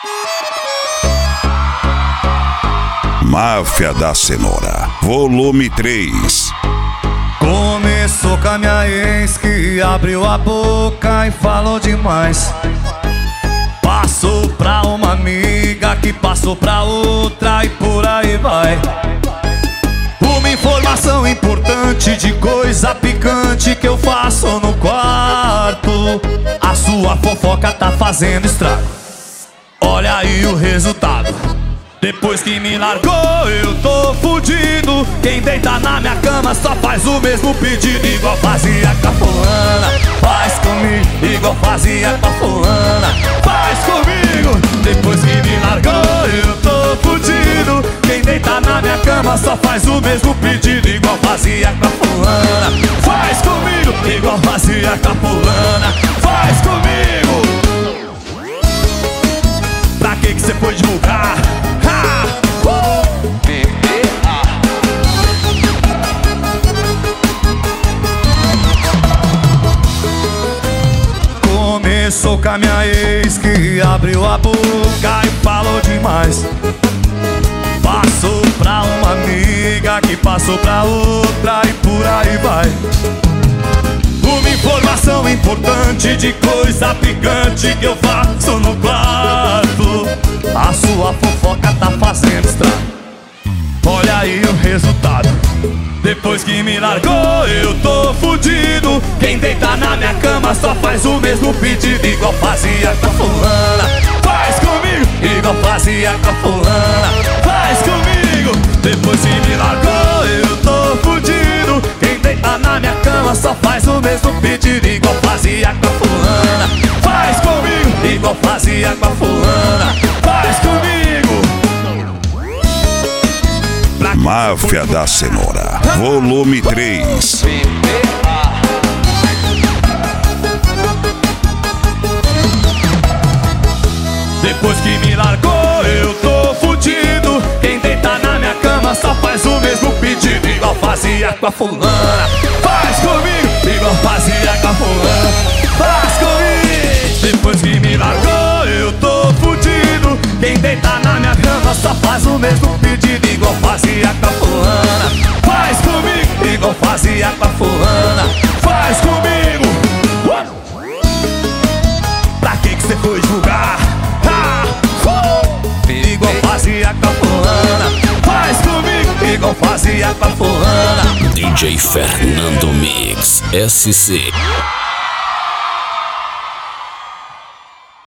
Máfia da Cenoura, volume 3. Começou com a minha ex que abriu a boca e falou demais. Passou pra uma amiga que passou pra outra e por aí vai. Uma informação importante de coisa picante que eu faço no quarto. A sua fofoca tá fazendo estrago. Olha aí o resultado. Depois que me largou eu tô fudido. Quem deita na minha cama só faz o mesmo pedido. Igual fazia com a fulana, faz comigo. Igual fazia com a fulana, faz comigo. Depois que me largou eu tô fudido. Quem deita na minha cama só faz o mesmo pedido. Igual fazia com a fulana, faz comigo. Igual fazia com a fulana, faz comigo. Pra que você foi divulgar? Começou com a minha ex que abriu a boca e falou demais. Passou pra uma amiga que passou pra outra e por aí vai. Uma informação importante de coisa picante que eu faço no quarto. A sua fofoca tá fazendo estrago. Olha aí o resultado. Depois que me largou eu tô fudido. Quem deita na minha cama só faz o mesmo pedido. Igual fazia com a fulana, faz comigo. Igual fazia com a fulana, faz comigo. Depois que me largou eu tô fudido. Quem deita na minha cama só faz o mesmo pedido. Igual fazia com a fulana, faz comigo. Igual fazia com a fulana, faz comigo. Máfia da Cenoura, volume 3. Depois que me largou eu tô fudido. Quem deita na minha cama só faz o mesmo pedido. Igual fazia com a fulana, faz comigo. Igual fazia com a fulana, faz comigo. Depois que me largou eu tô fudido. Quem deita na minha cama só faz o mesmo pedido. Igual fazia com a fulana, faz comigo. Igual fazia com a fulana, faz comigo. Pra que você foi divulgar? Igual fazia com a fulana, faz comigo. Igual fazia com a fulana. DJ Fernando Mix SC.